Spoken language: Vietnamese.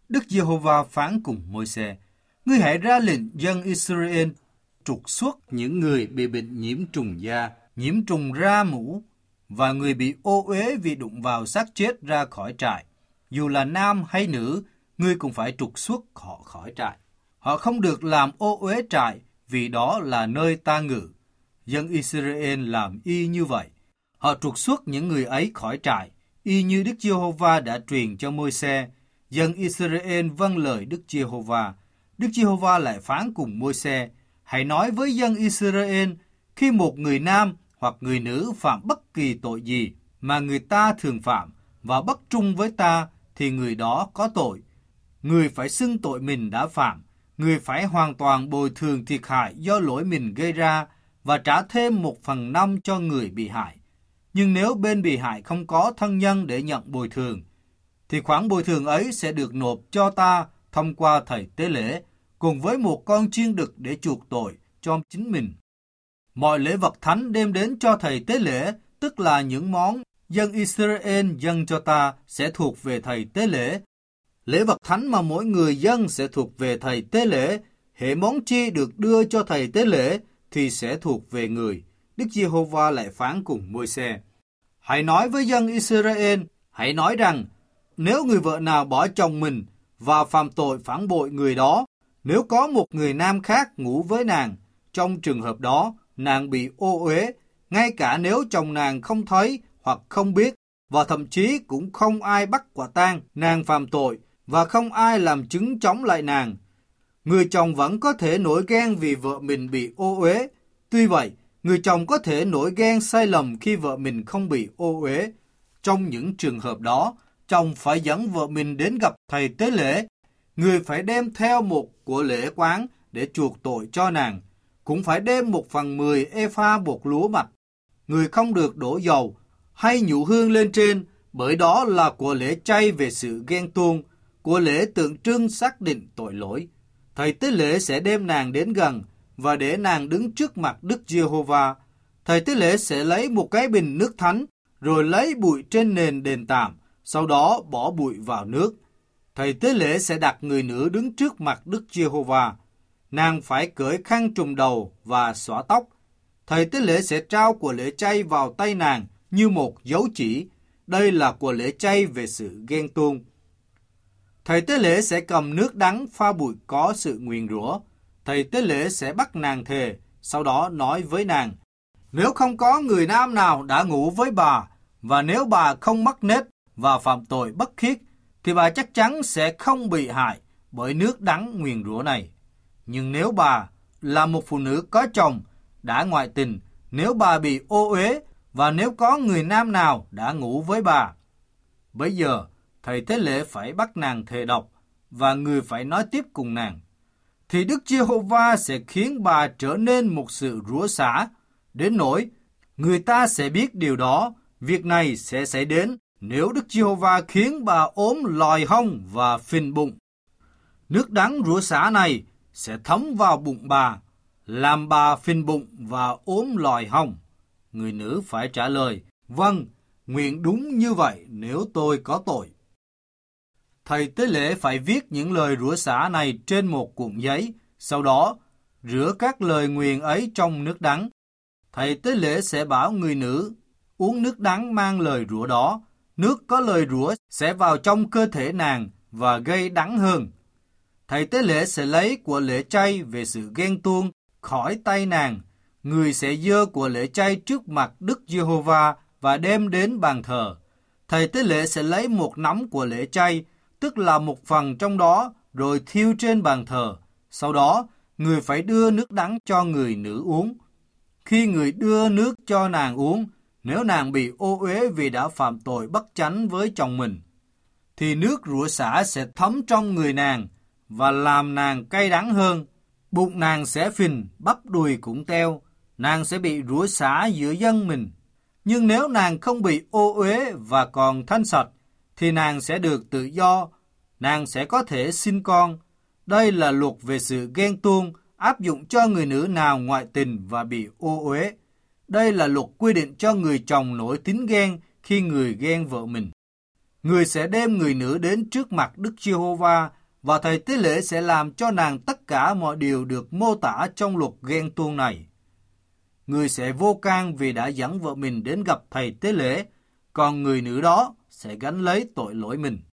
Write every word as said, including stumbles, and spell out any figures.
Đức Giê-hô-va phán cùng Môi-se: Ngươi hãy ra lệnh dân Israel trục xuất những người bị bệnh nhiễm trùng da, nhiễm trùng ra mũ và người bị ô uế vì đụng vào xác chết ra khỏi trại. Dù là nam hay nữ, ngươi cũng phải trục xuất họ khỏi trại. Họ không được làm ô uế trại, vì đó là nơi ta ngự. Dân Israel làm y như vậy. Họ trục xuất những người ấy khỏi trại, y như Đức Giê-hô-va đã truyền cho Môi-se. Dân Israel vâng lời Đức Giê-hô-va. Đức Giê-hô-va lại phán cùng Môi-se: Hãy nói với dân Israel, khi một người nam hoặc người nữ phạm bất kỳ tội gì mà người ta thường phạm và bất trung với ta, thì người đó có tội. Người phải xưng tội mình đã phạm. Người phải hoàn toàn bồi thường thiệt hại do lỗi mình gây ra và trả thêm một phần năm cho người bị hại. Nhưng nếu bên bị hại không có thân nhân để nhận bồi thường, thì khoản bồi thường ấy sẽ được nộp cho ta thông qua thầy tế lễ, cùng với một con chiên đực để chuộc tội cho chính mình. Mọi lễ vật thánh đem đến cho thầy tế lễ, tức là những món dân Israel dâng cho ta, sẽ thuộc về thầy tế lễ. Lễ vật thánh mà mỗi người dân sẽ thuộc về thầy tế lễ. Hễ món chi được đưa cho thầy tế lễ thì sẽ thuộc về người. Đức Giê-hô-va lại phán cùng Môi-se: Hãy nói với dân Israel, hãy nói rằng, nếu người vợ nào bỏ chồng mình và phạm tội phản bội người đó, nếu có một người nam khác ngủ với nàng, trong trường hợp đó, nàng bị ô uế, ngay cả nếu chồng nàng không thấy hoặc không biết, và thậm chí cũng không ai bắt quả tang nàng phạm tội, và không ai làm chứng chống lại nàng. Người chồng vẫn có thể nổi ghen vì vợ mình bị ô uế. Tuy vậy, người chồng có thể nổi ghen sai lầm khi vợ mình không bị ô uế. Trong những trường hợp đó, chồng phải dẫn vợ mình đến gặp thầy tế lễ. Người phải đem theo một của lễ quán để chuộc tội cho nàng. Cũng phải đem một phần mười ê-pha bột lúa mạch. Người không được đổ dầu hay nhũ hương lên trên, bởi đó là của lễ chay về sự ghen tuông, của lễ tượng trưng xác định tội lỗi. Thầy tế lễ sẽ đem nàng đến gần và để nàng đứng trước mặt Đức Giê-hô-va. Thầy tế lễ sẽ lấy một cái bình nước thánh, rồi lấy bụi trên nền đền tạm, sau đó bỏ bụi vào nước. Thầy tế lễ sẽ đặt người nữ đứng trước mặt Đức Giê-hô-va. Nàng phải cởi khăn trùm đầu và xõa tóc. Thầy tế lễ sẽ trao của lễ chay vào tay nàng như một dấu chỉ. Đây là của lễ chay về sự ghen tuông. Thầy tế lễ sẽ cầm nước đắng pha bụi có sự nguyền rủa. Thầy tế lễ sẽ bắt nàng thề, sau đó nói với nàng: Nếu không có người nam nào đã ngủ với bà, và nếu bà không mắc nết và phạm tội bất khiết, thì bà chắc chắn sẽ không bị hại bởi nước đắng nguyền rủa này. Nhưng nếu bà là một phụ nữ có chồng đã ngoại tình, nếu bà bị ô uế, và nếu có người nam nào đã ngủ với bà, bây giờ thầy tế lễ phải bắt nàng thề độc, và người phải nói tiếp cùng nàng. Thì Đức Giê-hô-va sẽ khiến bà trở nên một sự rủa xả, đến nỗi người ta sẽ biết điều đó. Việc này sẽ xảy đến nếu Đức Giê-hô-va khiến bà ốm lòi hông và phình bụng. Nước đắng rủa xả này sẽ thấm vào bụng bà, làm bà phình bụng và ốm lòi hông. Người nữ phải trả lời: Vâng, nguyện đúng như vậy nếu tôi có tội. Thầy tế lễ phải viết những lời rủa xả này trên một cuộn giấy, sau đó rửa các lời nguyền ấy trong nước đắng. Thầy tế lễ sẽ bảo người nữ uống nước đắng mang lời rủa đó. Nước có lời rủa sẽ vào trong cơ thể nàng và gây đắng hơn. Thầy tế lễ sẽ lấy của lễ chay về sự ghen tuông khỏi tay nàng. Người sẽ dơ của lễ chay trước mặt Đức Giê-hô-va và đem đến bàn thờ. Thầy tế lễ sẽ lấy một nắm của lễ chay, tức là một phần trong đó, rồi thiêu trên bàn thờ. Sau đó, người phải đưa nước đắng cho người nữ uống. Khi người đưa nước cho nàng uống, nếu nàng bị ô uế vì đã phạm tội bất chánh với chồng mình, thì nước rủa xả sẽ thấm trong người nàng và làm nàng cay đắng hơn. Bụng nàng sẽ phình, bắp đùi cũng teo, nàng sẽ bị rủa xả giữa dân mình. Nhưng nếu nàng không bị ô uế và còn thanh sạch, thì nàng sẽ được tự do, nàng sẽ có thể sinh con. Đây là luật về sự ghen tuông áp dụng cho người nữ nào ngoại tình và bị ô uế. Đây là luật quy định cho người chồng nổi tính ghen khi người ghen vợ mình. Người sẽ đem người nữ đến trước mặt Đức Giê-hô-va và thầy tế lễ sẽ làm cho nàng tất cả mọi điều được mô tả trong luật ghen tuông này. Người sẽ vô can vì đã dẫn vợ mình đến gặp thầy tế lễ, còn người nữ đó sẽ gánh lấy tội lỗi mình.